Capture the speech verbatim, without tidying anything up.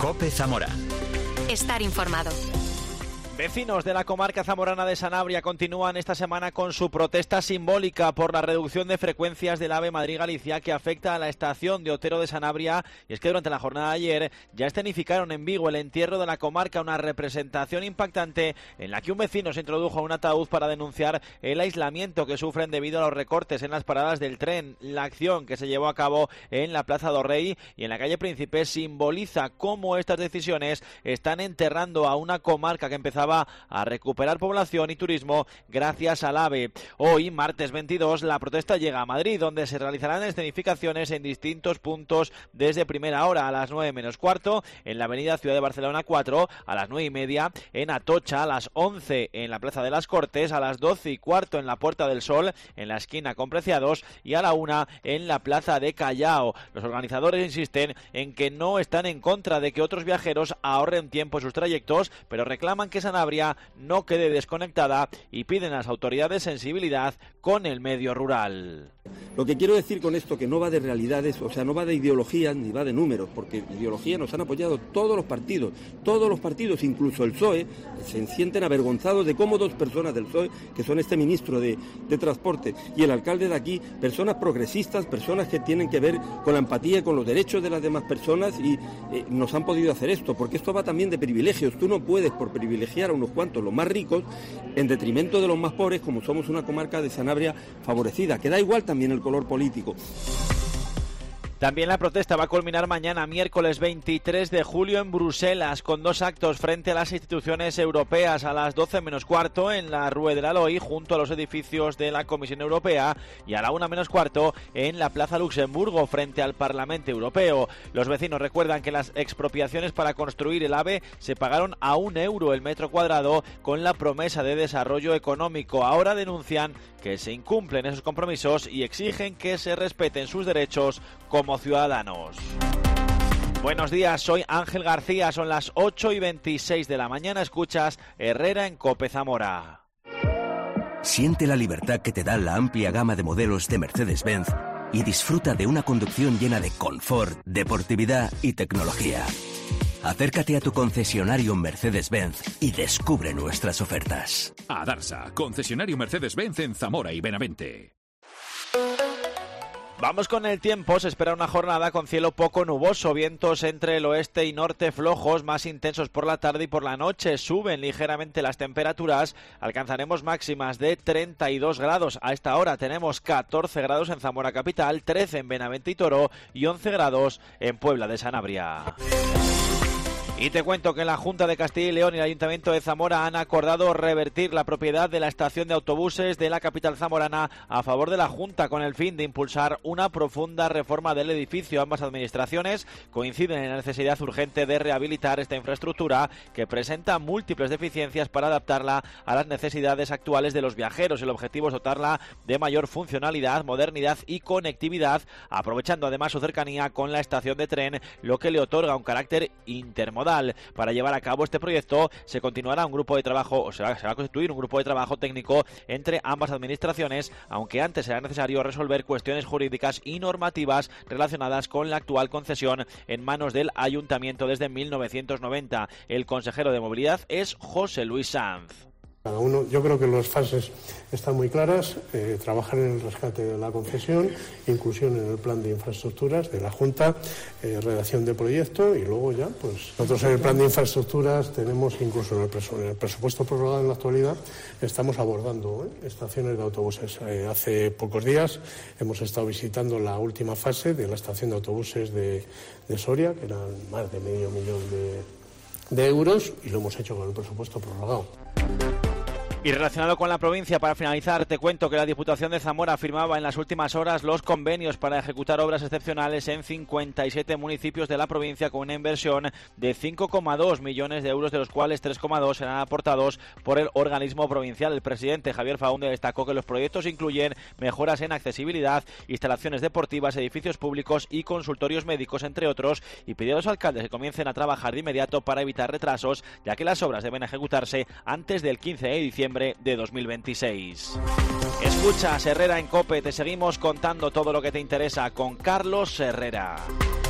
COPE Zamora. Estar informado. Vecinos de la comarca zamorana de Sanabria continúan esta semana con su protesta simbólica por la reducción de frecuencias del AVE Madrid-Galicia que afecta a la estación de Otero de Sanabria. Y es que durante la jornada de ayer ya escenificaron en Vigo el entierro de la comarca, una representación impactante en la que un vecino se introdujo en un ataúd para denunciar el aislamiento que sufren debido a los recortes en las paradas del tren. La acción que se llevó a cabo en la Plaza do Rei y en la calle Príncipe simboliza cómo estas decisiones están enterrando a una comarca que empezaba a recuperar población y turismo gracias al AVE. Hoy, martes veintidós, la protesta llega a Madrid, donde se realizarán escenificaciones en distintos puntos desde primera hora, a las nueve menos cuarto en la avenida Ciudad de Barcelona cuatro, a las nueve y media en Atocha, a las once en la Plaza de las Cortes, a las doce y cuarto en la Puerta del Sol, en la esquina con Preciados, y a la una en la Plaza de Callao. Los organizadores insisten en que no están en contra de que otros viajeros ahorren tiempo en sus trayectos, pero reclaman que Sanabria no quede desconectada y piden a las autoridades sensibilidad con el medio rural. Lo que quiero decir con esto, que no va de realidades, o sea, no va de ideologías ni va de números, porque ideología nos han apoyado todos los partidos, todos los partidos, incluso el P S O E, se sienten avergonzados de cómo dos personas del P S O E, que son este ministro de, de Transporte y el alcalde de aquí, personas progresistas, personas que tienen que ver con la empatía y con los derechos de las demás personas, y eh, nos han podido hacer esto, porque esto va también de privilegios. Tú no puedes, por privilegiar a unos cuantos, los más ricos, en detrimento de los más pobres, como somos una comarca de Sanabria favorecida, que da igual también el color político. También la protesta va a culminar mañana, miércoles veintitrés de julio, en Bruselas, con dos actos frente a las instituciones europeas, a las doce menos cuarto en la Rue de la Loi, junto a los edificios de la Comisión Europea, y a la una menos cuarto en la Plaza Luxemburgo, frente al Parlamento Europeo. Los vecinos recuerdan que las expropiaciones para construir el AVE se pagaron a un euro el metro cuadrado con la promesa de desarrollo económico. Ahora denuncian que se incumplen esos compromisos y exigen que se respeten sus derechos como ciudadanos. Buenos días, soy Ángel García, son las ocho y veintiséis de la mañana, escuchas Herrera en COPE Zamora. Siente la libertad que te da la amplia gama de modelos de Mercedes-Benz y disfruta de una conducción llena de confort, deportividad y tecnología. Acércate a tu concesionario Mercedes-Benz y descubre nuestras ofertas. Adarsa, concesionario Mercedes-Benz en Zamora y Benavente. Vamos con el tiempo. Se espera una jornada con cielo poco nuboso, vientos entre el oeste y norte flojos, más intensos por la tarde y por la noche. Suben ligeramente las temperaturas, alcanzaremos máximas de treinta y dos grados. A esta hora tenemos catorce grados en Zamora capital, trece en Benavente y Toro y once grados en Puebla de Sanabria. Y te cuento que la Junta de Castilla y León y el Ayuntamiento de Zamora han acordado revertir la propiedad de la estación de autobuses de la capital zamorana a favor de la Junta, con el fin de impulsar una profunda reforma del edificio. Ambas administraciones coinciden en la necesidad urgente de rehabilitar esta infraestructura, que presenta múltiples deficiencias, para adaptarla a las necesidades actuales de los viajeros. El objetivo es dotarla de mayor funcionalidad, modernidad y conectividad, aprovechando además su cercanía con la estación de tren, lo que le otorga un carácter intermodal. Para llevar a cabo este proyecto se continuará un grupo de trabajo, o sea, se va a constituir un grupo de trabajo técnico entre ambas administraciones, aunque antes será necesario resolver cuestiones jurídicas y normativas relacionadas con la actual concesión en manos del Ayuntamiento desde mil novecientos noventa. El consejero de Movilidad es José Luis Sanz. Cada uno, yo creo que las fases están muy claras, eh, trabajar en el rescate de la concesión, inclusión en el plan de infraestructuras de la Junta, eh, redacción de proyecto, y luego ya, pues nosotros en el plan de infraestructuras tenemos, incluso en el, presu- en el presupuesto prorrogado en la actualidad, estamos abordando eh, estaciones de autobuses. Eh, hace pocos días hemos estado visitando la última fase de la estación de autobuses de, de Soria, que eran más de medio millón de, de euros, y lo hemos hecho con el presupuesto prorrogado. Y relacionado con la provincia, para finalizar, te cuento que la Diputación de Zamora firmaba en las últimas horas los convenios para ejecutar obras excepcionales en cincuenta y siete municipios de la provincia, con una inversión de cinco coma dos millones de euros, de los cuales tres coma dos serán aportados por el organismo provincial. El presidente Javier Faunde destacó que los proyectos incluyen mejoras en accesibilidad, instalaciones deportivas, edificios públicos y consultorios médicos, entre otros, y pidió a los alcaldes que comiencen a trabajar de inmediato para evitar retrasos, ya que las obras deben ejecutarse antes del quince de diciembre de dos mil veintiséis. Escuchas Herrera en COPE, te seguimos contando todo lo que te interesa con Carlos Herrera.